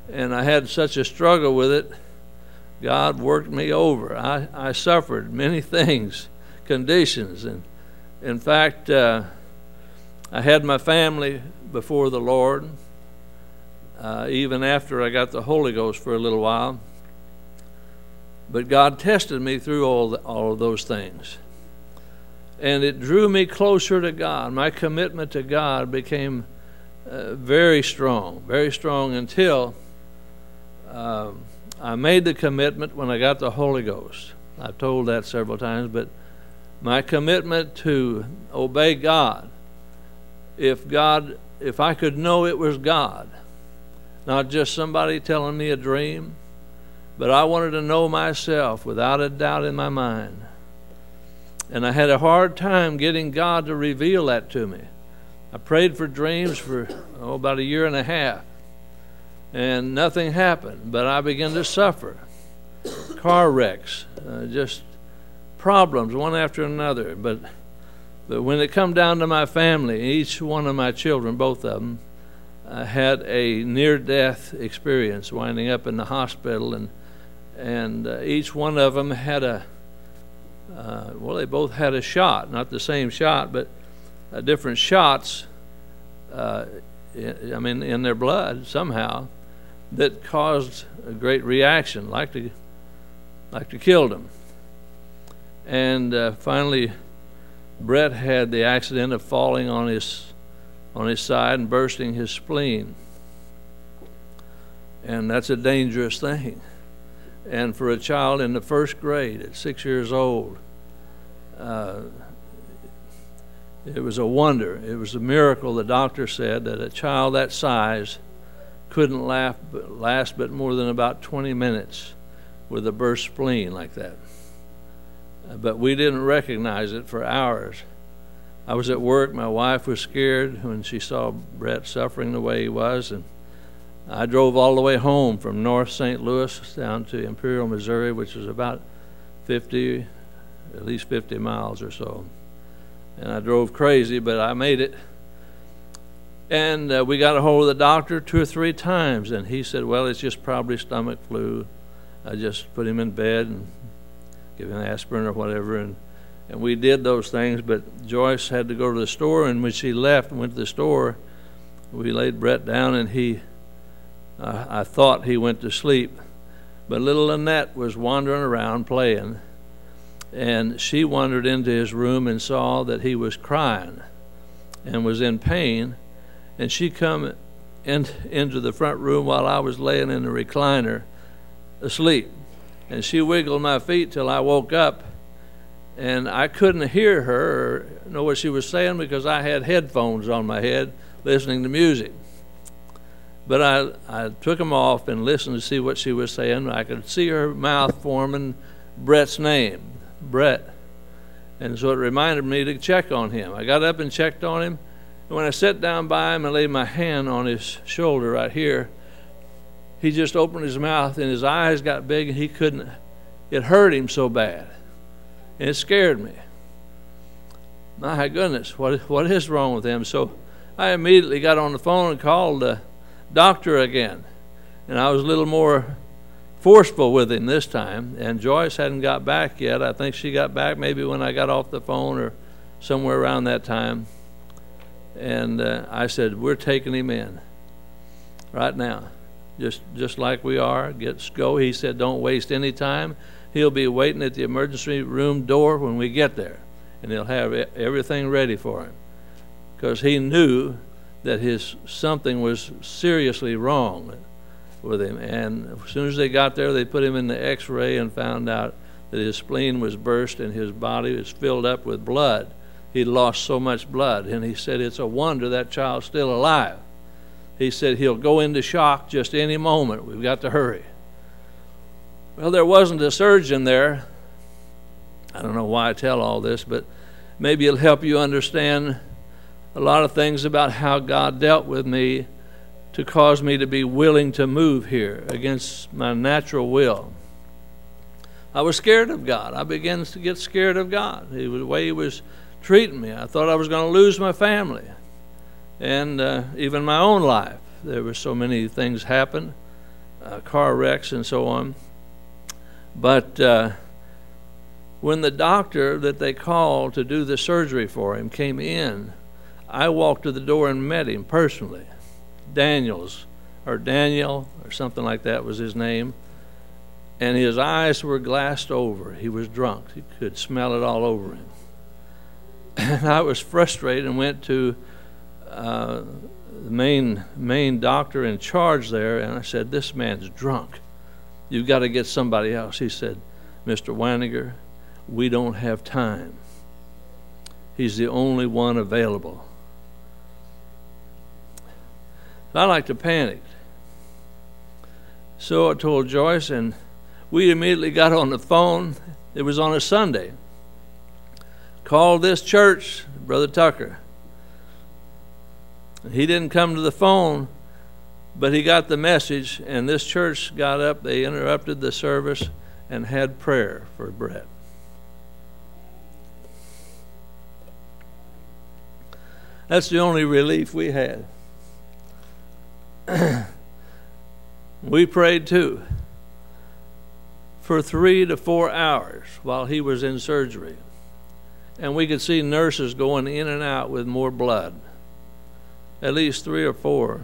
and I had such a struggle with it. God worked me over. I suffered many things, conditions, and in fact, I had my family before the Lord, even after I got the Holy Ghost for a little while. But God tested me through all of those things. And it drew me closer to God. My commitment to God became very strong until I made the commitment when I got the Holy Ghost. I've told that several times, but my commitment to obey God, if I could know it was God, not just somebody telling me a dream, but I wanted to know myself without a doubt in my mind. And I had a hard time getting God to reveal that to me. I prayed for dreams for about a year and a half, and nothing happened, but I began to suffer. Car wrecks, just problems one after another. But when it come down to my family, each one of my children, both of them, had a near-death experience, winding up in the hospital, and each one of them had they both had a shot, not the same shot, but different shots, in their blood somehow, that caused a great reaction, like to kill them. And finally, Brett had the accident of falling on his side and bursting his spleen. And that's a dangerous thing. And for a child in the first grade at 6 years old, it was a wonder. It was a miracle, the doctor said, that a child that size couldn't last but more than about 20 minutes with a burst spleen like that. But we didn't recognize it for hours. I was at work. My wife was scared when she saw Brett suffering the way he was, and I drove all the way home from North St. Louis down to Imperial, Missouri, which was about at least 50 miles or so. And I drove crazy, but I made it. And we got a hold of the doctor 2 or 3 times, and he said, well, it's just probably stomach flu. I just put him in bed and give him aspirin or whatever, and we did those things. But Joyce had to go to the store, and when she left and went to the store, we laid Brett down, and I thought he went to sleep. But little Lynette was wandering around playing, and she wandered into his room and saw that he was crying and was in pain, and she come into the front room while I was laying in the recliner asleep, and she wiggled my feet till I woke up, and I couldn't hear her or know what she was saying because I had headphones on my head listening to music. But I took them off and listened to see what she was saying. I could see her mouth forming Brett's name, Brett. And so it reminded me to check on him. I got up and checked on him. And when I sat down by him and laid my hand on his shoulder right here, he just opened his mouth and his eyes got big and he couldn't. It hurt him so bad. And it scared me. My goodness, what is wrong with him? So I immediately got on the phone and called the doctor again. And I was a little more forceful with him this time. And Joyce hadn't got back yet. I think she got back maybe when I got off the phone or somewhere around that time. And I said, we're taking him in right now, just like we are. Go. He said, don't waste any time. He'll be waiting at the emergency room door when we get there, and they'll have everything ready for him, because he knew that something was seriously wrong with him. And as soon as they got there, they put him in the x-ray and found out that his spleen was burst and his body was filled up with blood. He'd lost so much blood, and he said it's a wonder that child's still alive. He said he'll go into shock just any moment. We've got to hurry. Well, there wasn't a surgeon there. I don't know why I tell all this, but maybe it'll help you understand a lot of things about how God dealt with me to cause me to be willing to move here against my natural will. I was scared of God. I began to get scared of God, the way he was treating me. I thought I was going to lose my family and even my own life. There were so many things happened, car wrecks and so on. But when the doctor that they called to do the surgery for him came in, I walked to the door and met him personally. Daniel or something like that was his name. And his eyes were glassed over. He was drunk. You could smell it all over him. And I was frustrated and went to the main doctor in charge there, and I said, "This man's drunk. You've got to get somebody else." He said, "Mr. Weininger, we don't have time. He's the only one available." I like to panic. So I told Joyce, and we immediately got on the phone. It was on a Sunday. Called this church, Brother Tucker. He didn't come to the phone, but he got the message, and this church got up. They interrupted the service and had prayer for Brett. That's the only relief we had. We prayed too for 3 to 4 hours while he was in surgery. And we could see nurses going in and out with more blood. At least 3 or 4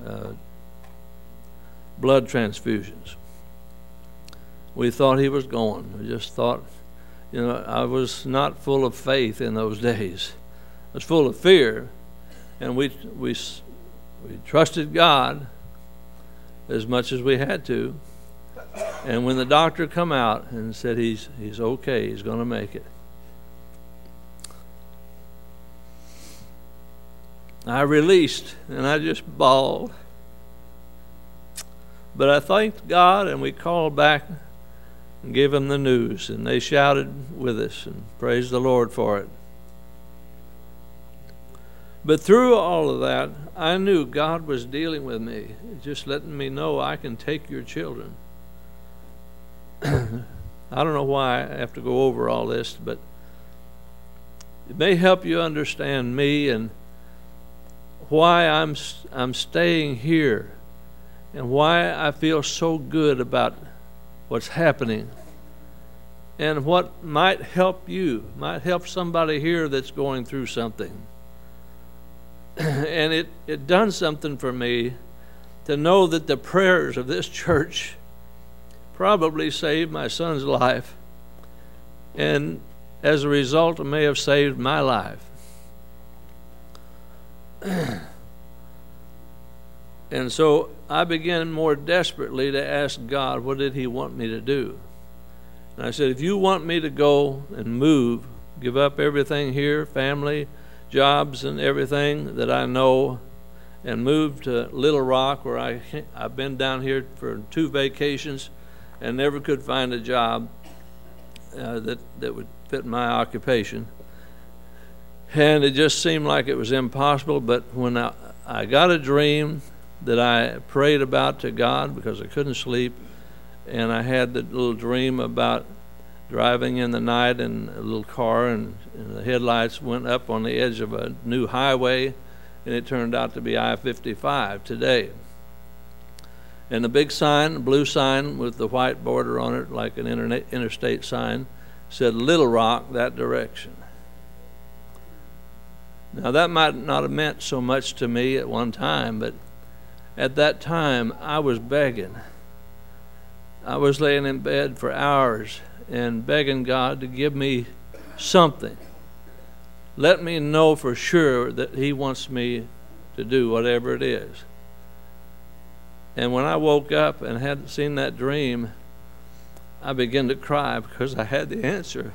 blood transfusions. We thought he was gone. We just thought, I was not full of faith in those days. I was full of fear. And we trusted God as much as we had to. And when the doctor come out and said he's okay, he's going to make it, I released, and I just bawled. But I thanked God, and we called back and gave them the news, and they shouted with us and praised the Lord for it. But through all of that, I knew God was dealing with me, just letting me know I can take your children. I don't know why I have to go over all this, but it may help you understand me and why I'm staying here and why I feel so good about what's happening and what might help you, might help somebody here that's going through something. And it done something for me to know that the prayers of this church probably saved my son's life, and as a result, it may have saved my life. And so I began more desperately to ask God, what did he want me to do? And I said, if you want me to go and move, give up everything here, family, jobs and everything that I know, and move to Little Rock, where I've been down here for 2 vacations and never could find a job that would fit my occupation. And it just seemed like it was impossible. But when I got a dream that I prayed about to God because I couldn't sleep, and I had the little dream about driving in the night in a little car, and the headlights went up on the edge of a new highway, and it turned out to be I-55 today. And the big sign, blue sign with the white border on it, like an interstate sign, said Little Rock, that direction. Now that might not have meant so much to me at one time, but at that time I was begging. I was laying in bed for hours and begging God to give me something. Let me know for sure that he wants me to do whatever it is. And when I woke up and had seen that dream, I began to cry because I had the answer.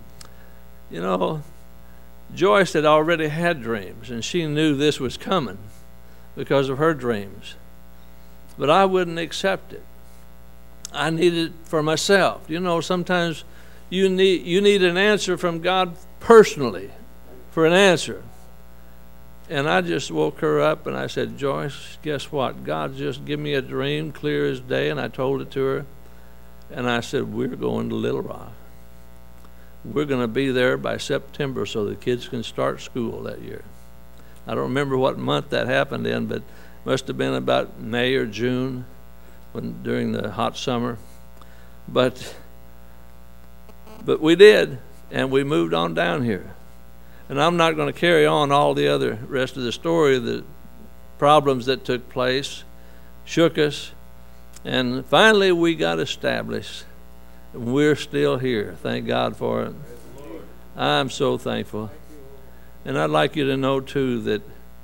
Joyce had already had dreams, and she knew this was coming because of her dreams. But I wouldn't accept it. I needed it for myself. Sometimes you need an answer from God personally for an answer. And I just woke her up and I said, Joyce, guess what? God just gave me a dream clear as day, and I told it to her. And I said, we're going to Little Rock. We're going to be there by September so the kids can start school that year. I don't remember what month that happened in, but it must have been about May or June. during the hot summer. But we did, and we moved on down here. And I'm not going to carry on all the other rest of the story, the problems that took place, shook us, and finally we got established. We're still here. Thank God for it. I'm so thankful. And I'd like you to know, too, that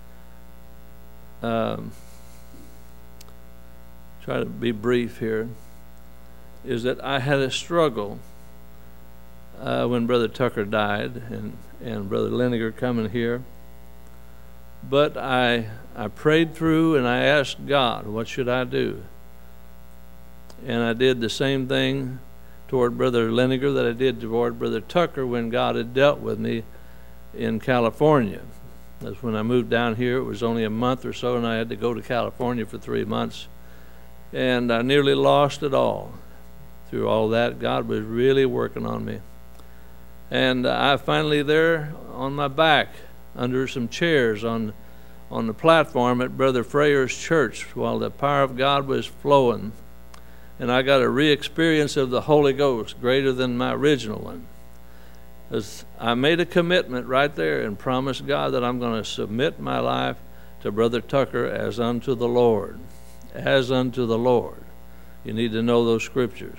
try to be brief here, is that I had a struggle when Brother Tucker died and Brother Leniger coming here. But I prayed through and I asked God, what should I do? And I did the same thing toward Brother Leniger that I did toward Brother Tucker when God had dealt with me in California. That's when I moved down here. It was only a month or so, and I had to go to California for 3 months. And I nearly lost it all. Through all that, God was really working on me. And I finally there on my back under some chairs on the platform at Brother Freier's church while the power of God was flowing. And I got a re-experience of the Holy Ghost greater than my original one. As I made a commitment right there and promised God that I'm going to submit my life to Brother Tucker as unto the Lord. As unto the Lord. You need to know those scriptures.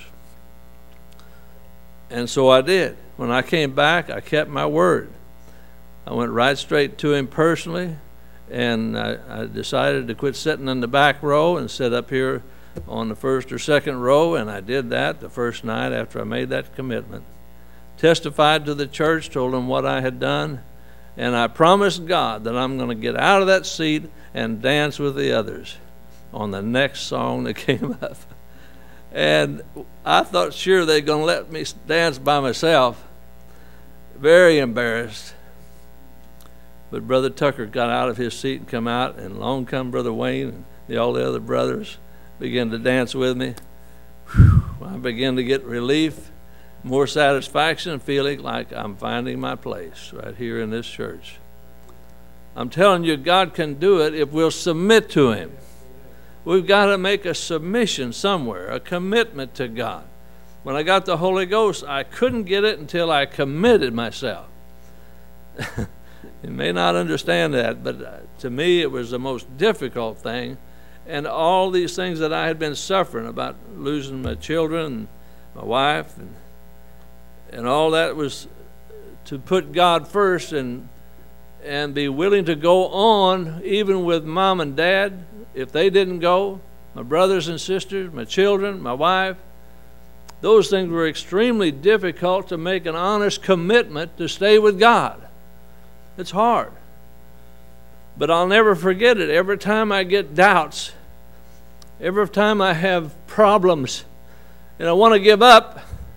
And so I did. When I came back, I kept my word. I went right straight to him personally, and I decided to quit sitting in the back row and sit up here on the first or second row, and I did that the first night after I made that commitment. Testified to the church, told them what I had done, and I promised God that I'm going to get out of that seat and dance with the others on the next song that came up. And I thought sure they're going to let me dance by myself. Very embarrassed. But Brother Tucker got out of his seat and come out, and along come Brother Wayne and all the other brothers began to dance with me. Whew, I began to get relief, more satisfaction, feeling like I'm finding my place right here in this church. I'm telling you, God can do it if we'll submit to him. We've got to make a submission somewhere, a commitment to God. When I got the Holy Ghost, I couldn't get it until I committed myself. You may not understand that, but to me it was the most difficult thing. And all these things that I had been suffering about losing my children and my wife and all that was to put God first and be willing to go on even with Mom and Dad. If they didn't go, my brothers and sisters, my children, my wife, those things were extremely difficult to make an honest commitment to stay with God. It's hard. But I'll never forget it. Every time I get doubts, every time I have problems, and I want to give up,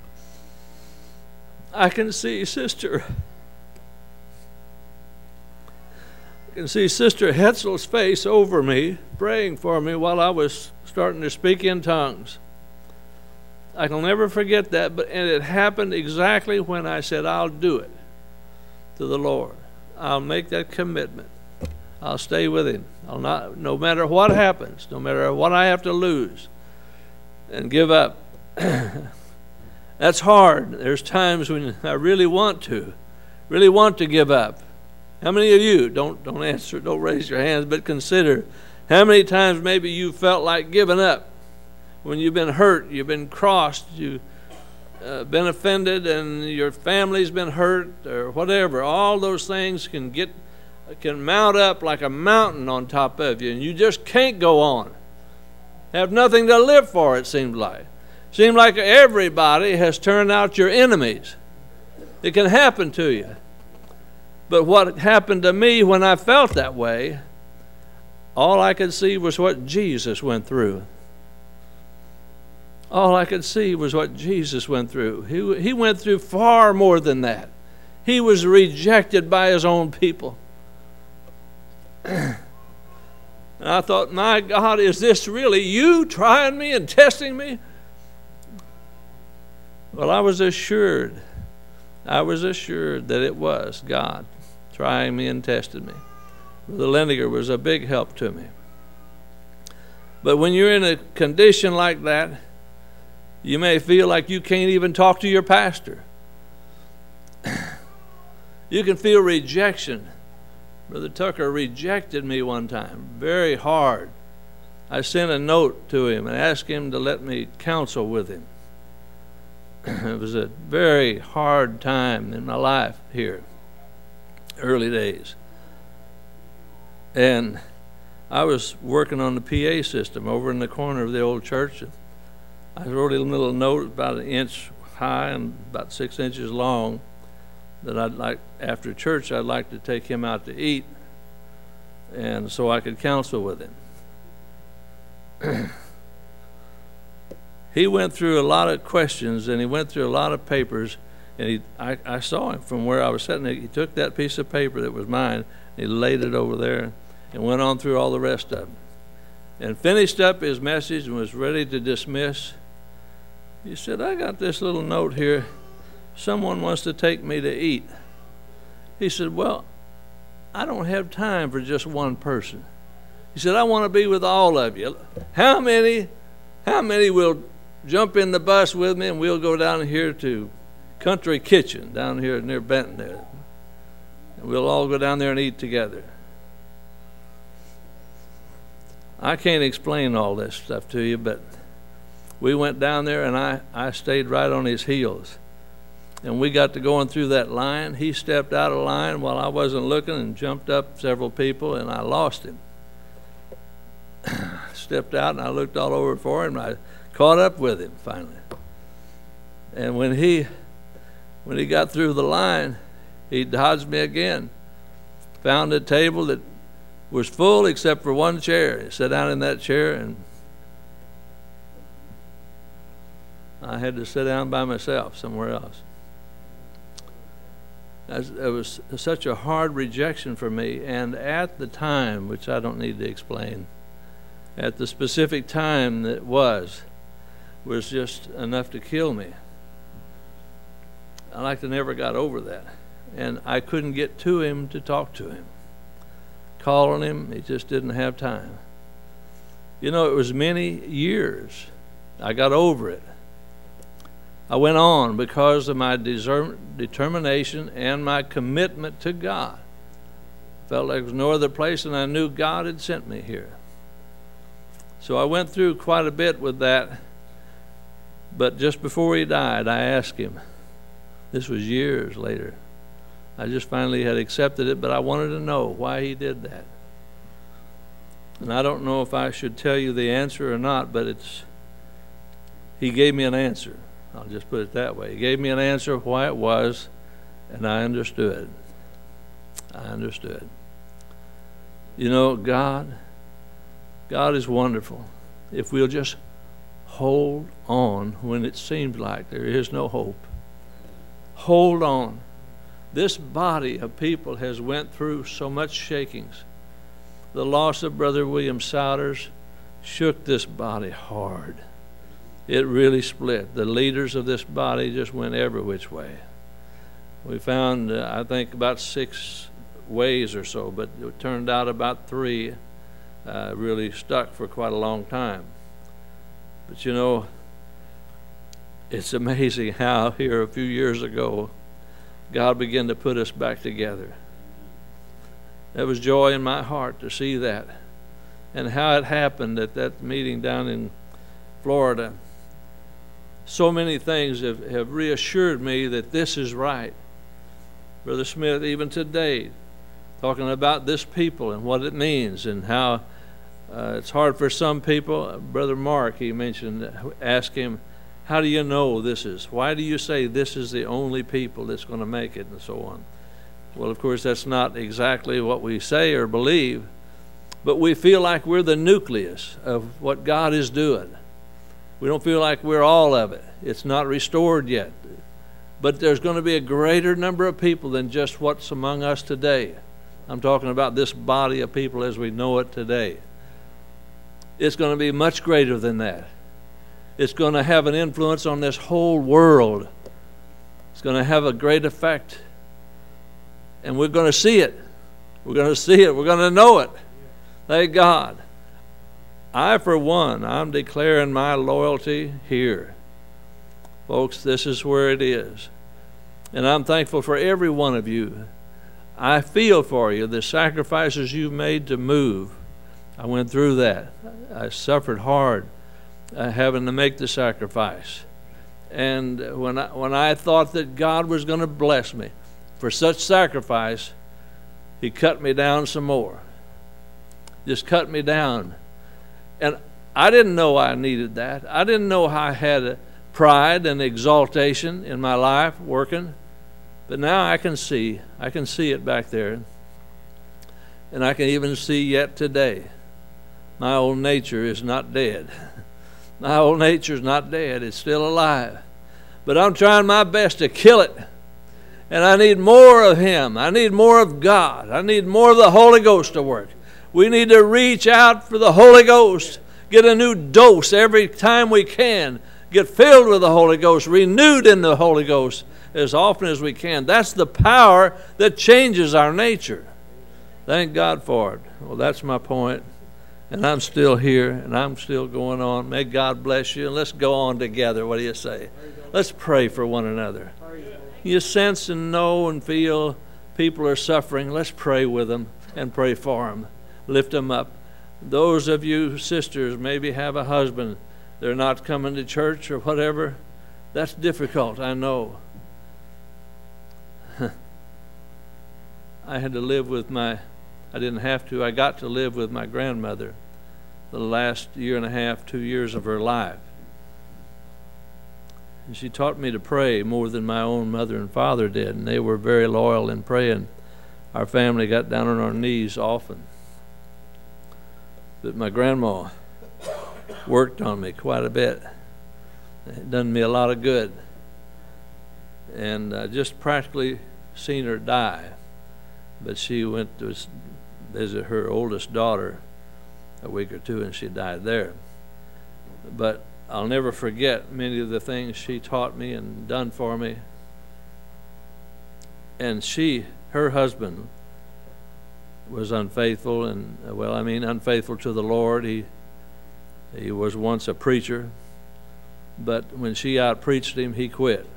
I can see Sister Hetzel's face over me, praying for me while I was starting to speak in tongues. I can never forget that, and it happened exactly when I said, I'll do it to the Lord. I'll make that commitment. I'll stay with him. I'll not, no matter what happens, no matter what I have to lose and give up. That's hard. There's times when I really want to give up. How many of you, don't answer, don't raise your hands, but consider how many times maybe you felt like giving up when you've been hurt, you've been crossed, you've been offended, and your family's been hurt, or whatever. All those things can mount up like a mountain on top of you, and you just can't go on. Have nothing to live for, it seems like. Seems like everybody has turned out your enemies. It can happen to you. But what happened to me when I felt that way, all I could see was what Jesus went through. All I could see was what Jesus went through. He went through far more than that. He was rejected by his own people. And I thought, my God, is this really you trying me and testing me? Well, I was assured that it was God trying me and testing me. Brother Leniger was a big help to me. But when you're in a condition like that, you may feel like you can't even talk to your pastor. You can feel rejection. Brother Tucker rejected me one time, very hard. I sent a note to him and asked him to let me counsel with him. It was a very hard time in my life here, early days. And I was working on the PA system over in the corner of the old church. I wrote a little note about 1 inch high and about 6 inches long that I'd like, after church, I'd like to take him out to eat, and so I could counsel with him. He went through a lot of questions, and he went through a lot of papers, and I saw him from where I was sitting. He took that piece of paper that was mine, and he laid it over there, and went on through all the rest of them, and finished up his message and was ready to dismiss. He said, I got this little note here. Someone wants to take me to eat. He said, well, I don't have time for just one person. He said, I want to be with all of you. How many will jump in the bus with me, and we'll go down here to Country Kitchen down here near Benton there. And we'll all go down there and eat together. I can't explain all this stuff to you, but we went down there, and I stayed right on his heels. And we got to going through that line. He stepped out of line while I wasn't looking and jumped up several people, and I lost him. Stepped out, and I looked all over for him, and I caught up with him finally. And when he got through the line, he dodged me again. Found a table that was full except for one chair. He sat down in that chair, and I had to sit down by myself somewhere else. It was such a hard rejection for me, and at the time, which I don't need to explain, at the specific time that was just enough to kill me. I like to never got over that, and I couldn't get to him to talk to him. Calling him, he just didn't have time. You know, it was many years. I got over it. I went on because of my determination and my commitment to God. Felt like there was no other place, and I knew God had sent me here. So I went through quite a bit with that. But just before he died, I asked him. This was years later. I just finally had accepted it, but I wanted to know why he did that. And I don't know if I should tell you the answer or not, but he gave me an answer. I'll just put it that way. He gave me an answer of why it was, and I understood. I understood. You know, God is wonderful. If we'll just hold on when it seems like there is no hope. Hold on. This body of people has went through so much shakings. The loss of Brother William Souders shook this body hard. It really split. The leaders of this body just went every which way. We found, I think, about 6 ways or so, but it turned out about 3 really stuck for quite a long time. But you know, it's amazing how here a few years ago, God began to put us back together. There was joy in my heart to see that, and how it happened at that meeting down in Florida. So many things have reassured me that this is right. Brother Smith, even today, talking about this people and what it means, and how it's hard for some people. Brother Mark, he mentioned, asked him, how do you know why do you say this is the only people that's going to make it, and so on? Well, of course, that's not exactly what we say or believe, but we feel like we're the nucleus of what God is doing. We don't feel like we're all of it. It's not restored yet. But there's going to be a greater number of people than just what's among us today. I'm talking about this body of people as we know it today. It's going to be much greater than that. It's going to have an influence on this whole world. It's going to have a great effect. And we're going to see it. We're going to see it. We're going to know it. Thank God. I, for one, I'm declaring my loyalty here. Folks, this is where it is. And I'm thankful for every one of you. I feel for you, the sacrifices you've made to move. I went through that. I suffered hard having to make the sacrifice. And when I thought that God was going to bless me for such sacrifice, He cut me down some more. Just cut me down. And I didn't know I needed that. I didn't know how I had a pride and exaltation in my life working. But now I can see it back there. And I can even see yet today. My old nature is not dead. My old nature is not dead. It's still alive. But I'm trying my best to kill it. And I need more of Him. I need more of God. I need more of the Holy Ghost to work. We need to reach out for the Holy Ghost. Get a new dose every time we can. Get filled with the Holy Ghost. Renewed in the Holy Ghost as often as we can. That's the power that changes our nature. Thank God for it. Well, that's my point. And I'm still here, and I'm still going on. May God bless you, and let's go on together. What do you say? Let's pray for one another. You sense and know and feel people are suffering. Let's pray with them and pray for them. Lift them up. Those of you sisters maybe have a husband. They're not coming to church or whatever. That's difficult, I know. I had to live with I didn't have to. I got to live with my grandmother the last year and a half, 2 years of her life. And she taught me to pray more than my own mother and father did, and they were very loyal in praying. Our family got down on our knees often. But my grandma worked on me quite a bit. It done me a lot of good. And I just practically seen her die. But she went to visit her oldest daughter a week or two, and she died there. But I'll never forget many of the things she taught me and done for me. And her husband was unfaithful, and unfaithful to the Lord. He was once a preacher, but when she out-preached him, he quit.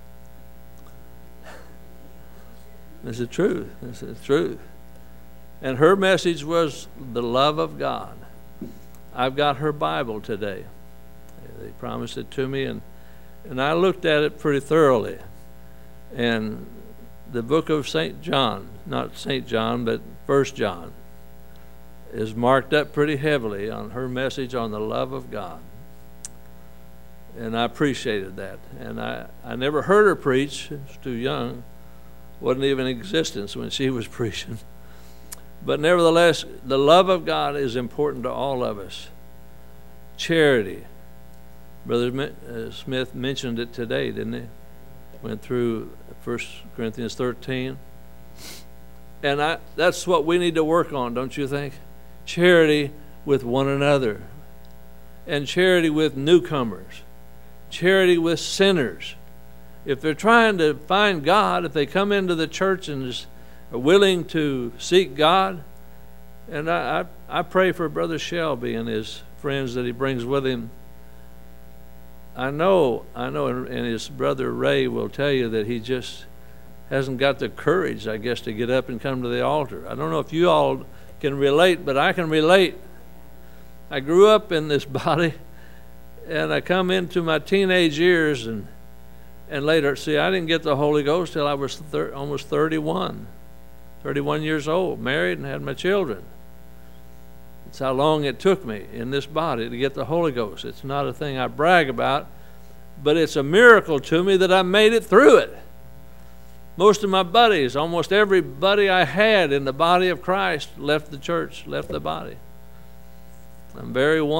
This is the truth. This is the truth. And her message was the love of God. I've got her Bible today. They promised it to me, and I looked at it pretty thoroughly. And the book of St. John, not St. John, but 1 John, is marked up pretty heavily on her message on the love of God. And I appreciated that. And I never heard her preach. She was too young. Wasn't even in existence when she was preaching. But nevertheless, the love of God is important to all of us. Charity. Brother Smith mentioned it today, didn't he? Went through 1 Corinthians 13. And that's what we need to work on, don't you think? Charity with one another. And charity with newcomers. Charity with sinners. If they're trying to find God, if they come into the church and are willing to seek God, and I pray for Brother Shelby and his friends that he brings with him. I know, and his brother Ray will tell you that he just hasn't got the courage, I guess, to get up and come to the altar. I don't know if you all can relate, but I can relate. I grew up in this body, and I come into my teenage years, and later, see, I didn't get the Holy Ghost till I was almost 31 years old, married and had my children. It's how long it took me in this body to get the Holy Ghost. It's not a thing I brag about, but it's a miracle to me that I made it through it. Most of my buddies, almost every buddy I had in the body of Christ left the church, left the body. I'm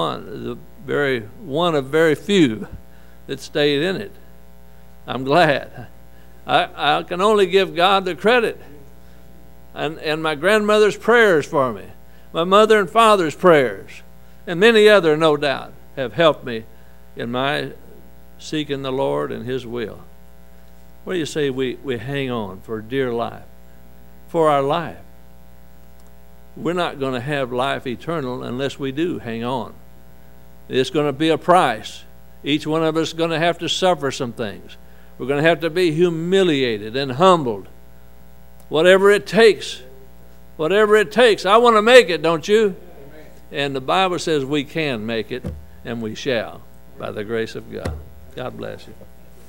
one of very few that stayed in it. I'm glad. I can only give God the credit. And my grandmother's prayers for me, my mother and father's prayers, and many other, no doubt, have helped me in my seeking the Lord and His will. What do you say we hang on for dear life, for our life? We're not going to have life eternal unless we do hang on. It's going to be a price. Each one of us is going to have to suffer some things. We're going to have to be humiliated and humbled. Whatever it takes. Whatever it takes. I want to make it, don't you? And the Bible says we can make it, and we shall, by the grace of God. God bless you.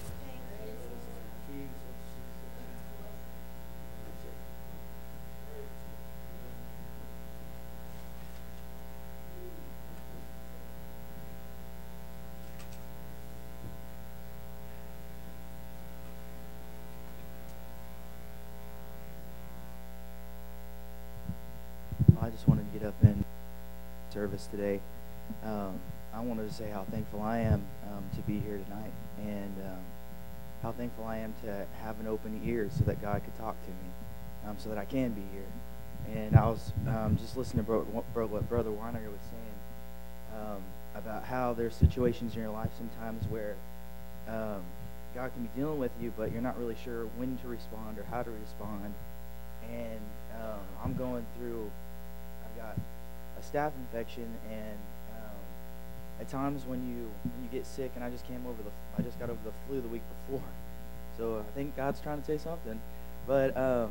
I just wanted to get up in service today. I wanted to say how thankful I am to be here tonight, and how thankful I am to have an open ear so that God could talk to me, so that I can be here. And I was just listening to what Brother Weiniger was saying about how there's situations in your life sometimes where God can be dealing with you, but you're not really sure when to respond or how to respond. And I'm going through, I've got a staph infection, and at times when you get sick, and I just got over the flu the week before, so I think God's trying to say something. But I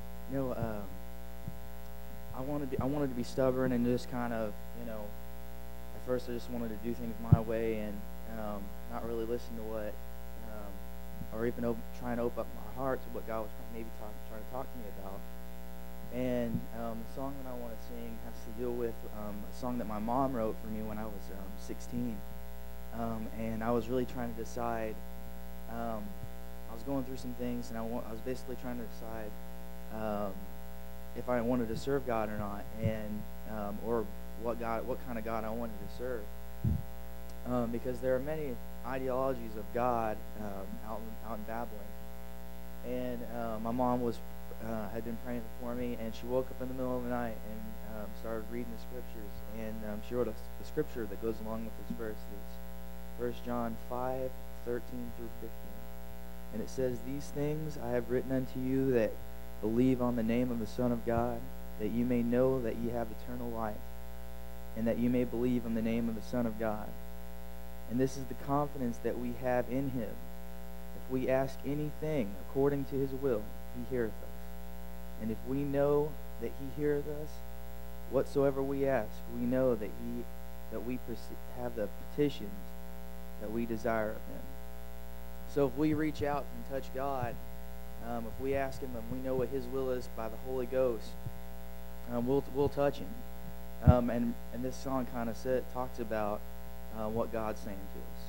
wanted to be stubborn and just kind of, at first I just wanted to do things my way and not really listen to what, or even trying to open up my heart to what God was maybe trying to talk to me about. And the song that I want to sing has to deal with a song that my mom wrote for me when I was 16. And I was really trying to decide. I was going through some things, and I was basically trying to decide if I wanted to serve God or not, and or what kind of God I wanted to serve. Because there are many ideologies of God out in Babylon. And my mom had been praying for me, and she woke up in the middle of the night and started reading the scriptures. And she wrote a scripture that goes along with this verse. It's 1 John 5:13 through 15. And it says, "These things I have written unto you that believe on the name of the Son of God, that you may know that ye have eternal life, and that you may believe on the name of the Son of God. And this is the confidence that we have in him. If we ask anything according to his will, he heareth us. And if we know that he heareth us, whatsoever we ask, we know that we have the petitions that we desire of him." So if we reach out and touch God, if we ask him and we know what his will is by the Holy Ghost, we'll touch him. And this song kind of talks about what God's saying to us.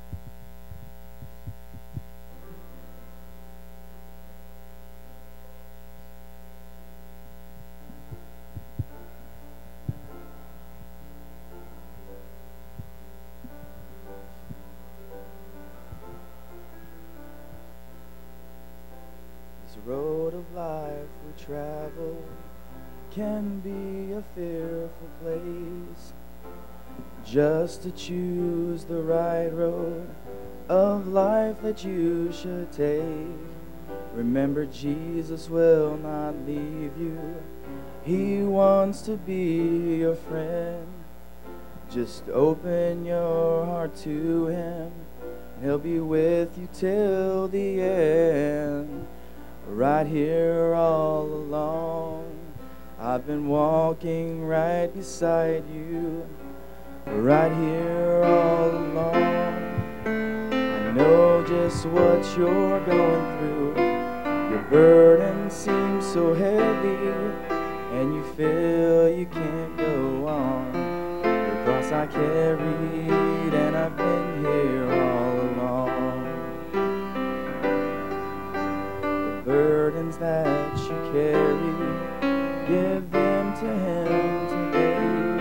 This road of life we travel can be a fearful place. Just to choose the right road of life that you should take. Remember, Jesus will not leave you. He wants to be your friend. Just open your heart to him. He'll be with you till the end. Right here all along, I've been walking right beside you. Right here all along, I know just what you're going through. Your burden seems so heavy, and you feel you can't go on. The cross I carried, and I've been here all along. The burdens that you carry, give them to him today.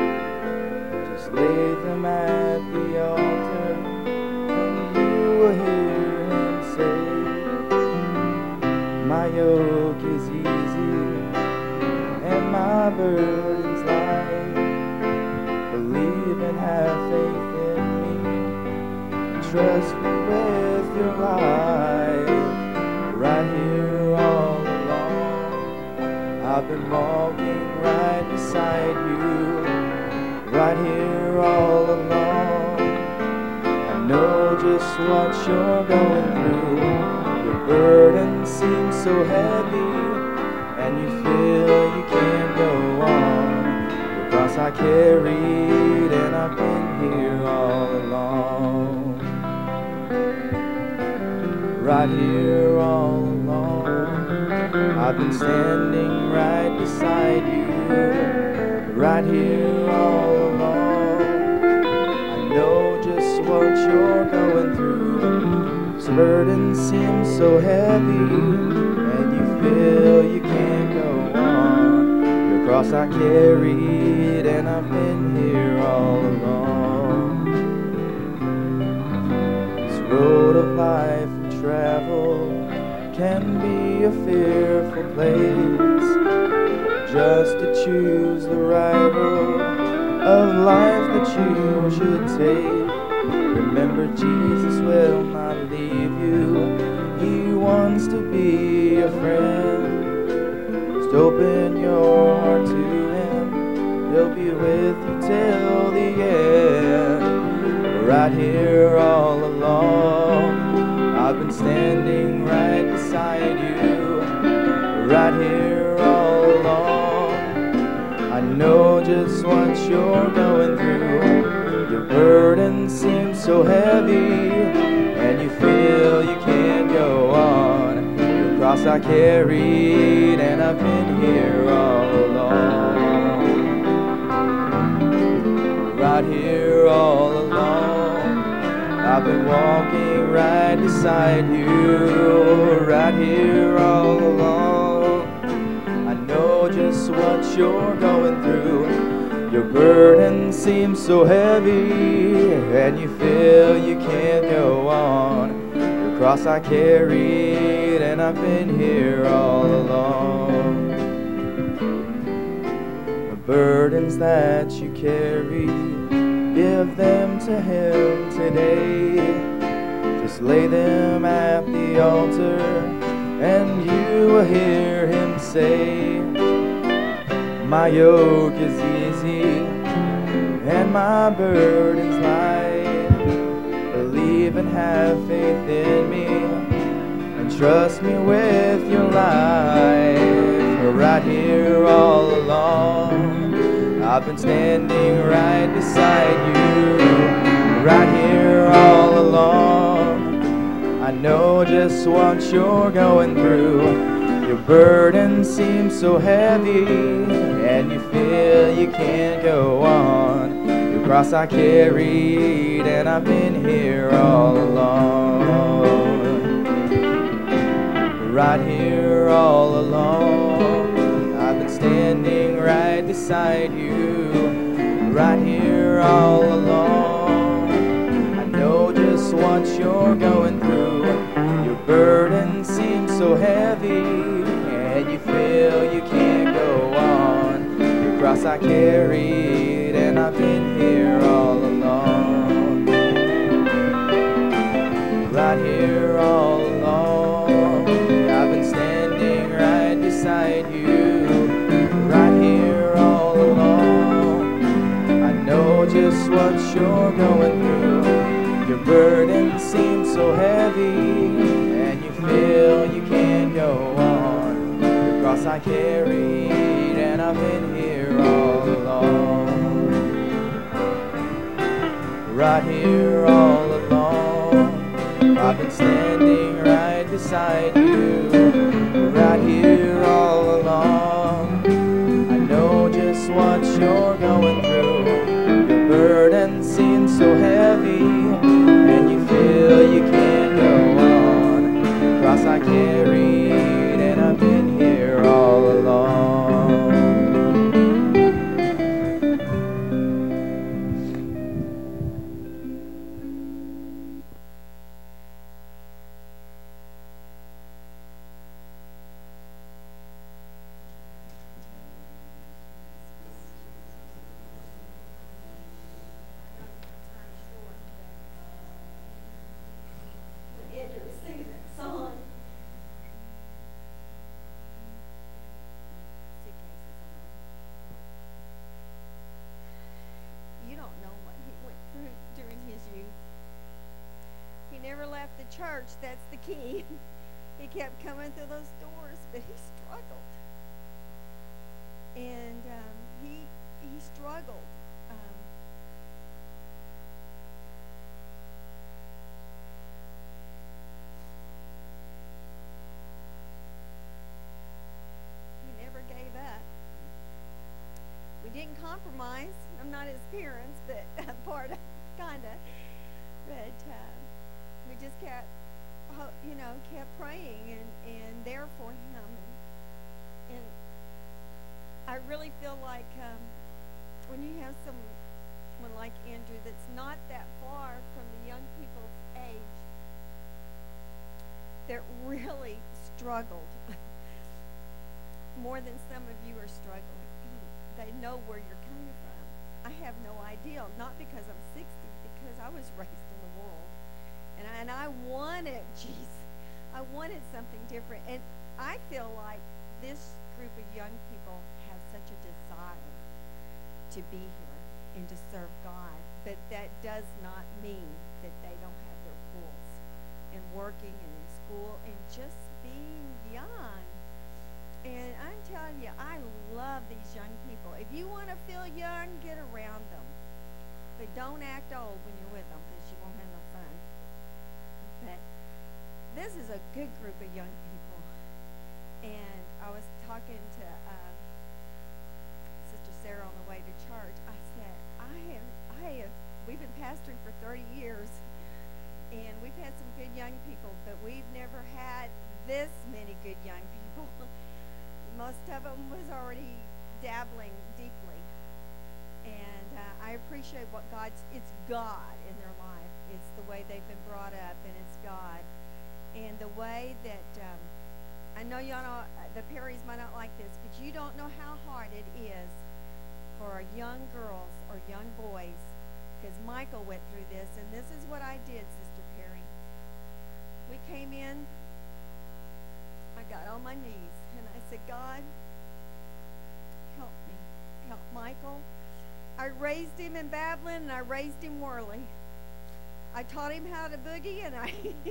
Lay them at the altar, and you will hear him say, "My yoke is easy, and my burden's light. Believe and have faith in me. Trust me with your life." Right here all along, I've been walking right beside you. Right here all along, know just what you're going through. Your burden seems so heavy, and you feel you can't go on. The cross I carried, and I've been here all along. Right here all alone, I've been standing right beside you. Right here all alone, I know just what you're going through. This burden seems so heavy, and you feel you can't go on. Your cross I carried, and I've been here all along. This road of life we travel can be a fearful place. Just to choose the right road of life that you should take. Remember, Jesus will not leave you. He wants to be a friend. Just open your heart to Him. He'll be with you till the end. Right here all along, I've been standing right beside you. Right here all along, I know just what you're going through. Your burden seems so heavy, and you feel you can't go on. Your cross I carried, and I've been here all along. Right here all along, I've been walking right beside you. Right here all along, I know just what you're going through. Your burden seems so heavy, and you feel you can't go on. Your cross I carried, and I've been here all along. The burdens that you carry, give them to Him today. Just lay them at the altar, and you will hear Him say, my yoke is easy, and my burden's light. Believe and have faith in me, and trust me with your life. Right here all along, I've been standing right beside you. Right here all along, I know just what you're going through. Your burden seems so heavy, and you feel you can't go on. Your cross I carried, and I've been here all along. Right here all along, I've been standing right beside you. Right here all along, I know just what you're going through. Your burden seems so heavy, and you feel you can't go on. Your cross I carried, and I've been here all along. Right here all along, I've been standing right beside you. Right here all along, I know just what you're going through. Your burden seems so heavy, and you feel you can't go on. The cross I carried, and I've been here all along. Right here all along, I've been standing right beside you. Right here all along, I know just what you're going through. Your burden seems so heavy, and you feel you can't go on. The cross I carried, and I've been here all along. never left the church. That's the key. He kept coming through those doors, but he struggled. And he struggled. He never gave up. We didn't compromise. I'm not his parents, but part of, kind of. But we just kept, kept praying and there for him. And I really feel like when you have someone like Andrew that's not that far from the young people's age that really struggled more than some of you are struggling. They know where you're coming from. I have no idea, not because I'm 60, because I was raised in the world. And I wanted, I wanted something different. And I feel like this group of young people have such a desire to be here and to serve God. But that does not mean that they don't have their pulls in working and in school and just being young. And I'm telling you, I love these young people. If you want to feel young, get around them. But don't act old when you're with them because you won't have no fun. But this is a good group of young people. And I was talking to Sister Sarah on the way to church. I said, we've been pastoring for 30 years. And we've had some good young people, but we've never had this many good young people. Most of them was already dabbling deeply. And I appreciate it's God in their life. It's the way they've been brought up, and it's God. And the way that, I know y'all know, the Perrys might not like this, but you don't know how hard it is for young girls or young boys, because Michael went through this, and this is what I did, Sister Perry. We came in, I got on my knees, and I said, God, help me. Help Michael. I raised him in Babylon, and I raised him Worley. I taught him how to boogie, and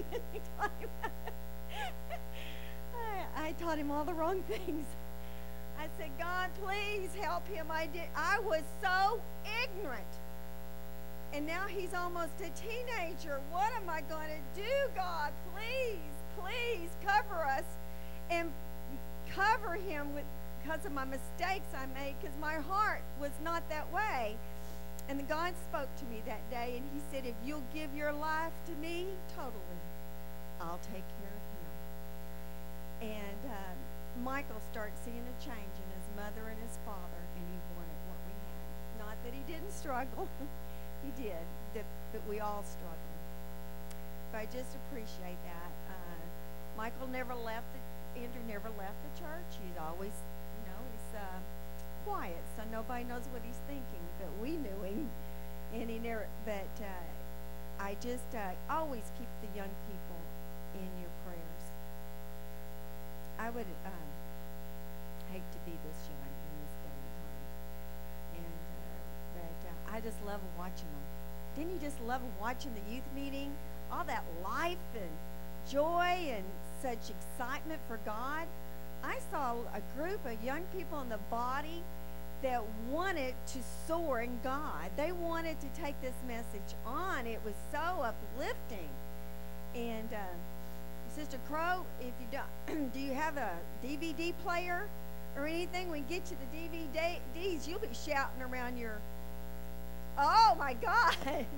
I taught him all the wrong things. I said, God, please help him. I was so ignorant. And now he's almost a teenager. What am I going to do, God? Please cover us and cover him because of my mistakes I made, because my heart was not that way. And God spoke to me that day, and he said, if you'll give your life to me totally, I'll take care of him. And Michael started seeing a change in his mother and his father, and he wanted what we had. Not that he didn't struggle. He did, but we all struggle. But I just appreciate that. Andrew never left the church. He's always, he's quiet, so nobody knows what he's thinking, but we knew him. And he never, but I just always keep the young people in your prayers. I would hate to be this young in this day and time. And but I just love watching them. Didn't you just love watching the youth meeting? All that life and joy and such excitement for God. I saw a group of young people in the body that wanted to soar in God. They wanted to take this message on. It was so uplifting. And Sister Crow, if you don't, do you have a DVD player or anything? When we get you the DVDs, you'll be shouting around your, oh my God.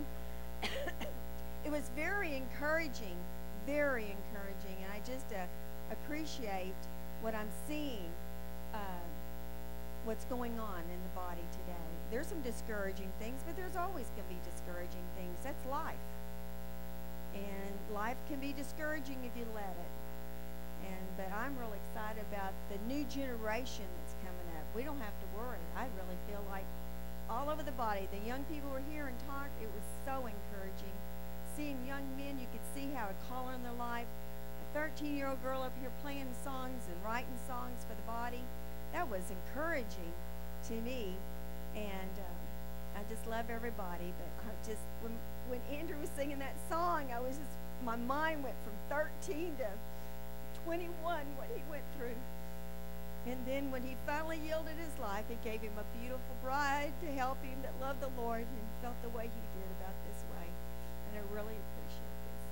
It was very encouraging, and I just appreciate what I'm seeing, what's going on in the body today. There's some discouraging things, but there's always going to be discouraging things. That's life. And life can be discouraging if you let it. But I'm really excited about the new generation that's coming up. We don't have to worry. I really feel like all over the body, the young people were here and talked. It was so encouraging. Seeing young men, you could see how a call in their life. A 13-year-old girl up here playing songs and writing songs for the body. That was encouraging to me. And I just love everybody. But I just, when Andrew was singing that song, I was just my mind went from 13 to 21, what he went through. And then when he finally yielded his life, he gave him a beautiful bride to help him that loved the Lord and felt the way he did about this way. And I really appreciate this.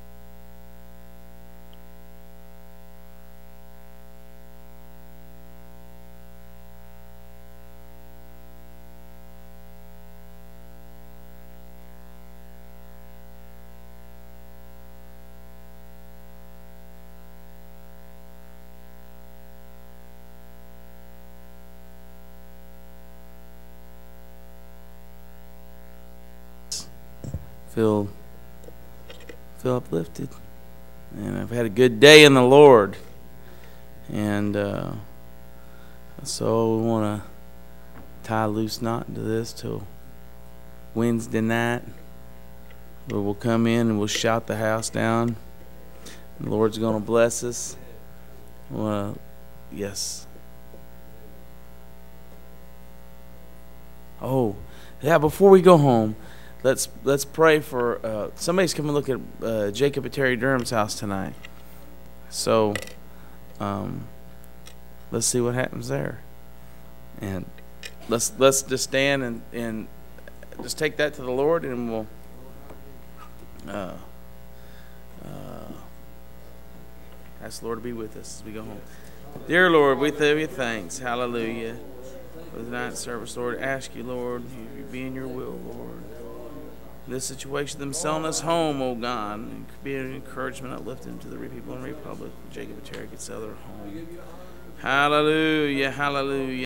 Feel uplifted, and I've had a good day in the Lord, and so we want to tie a loose knot into this till Wednesday night, where we'll come in and we'll shout the house down. The Lord's going to bless us. Yes. Oh, yeah. Before we go home, let's pray for somebody's coming to look at Jacob at Terry Durham's house tonight. So let's see what happens there, and let's just stand and just take that to the Lord, and we'll ask the Lord to be with us as we go home. Dear Lord, we give you thanks. Hallelujah. For the night service, Lord, ask you, Lord, you be in your will, Lord. This situation, them selling us home, oh God, it could be an encouragement, uplifting to the people in the Republic. Jacob and Terry could sell their home. Hallelujah, hallelujah.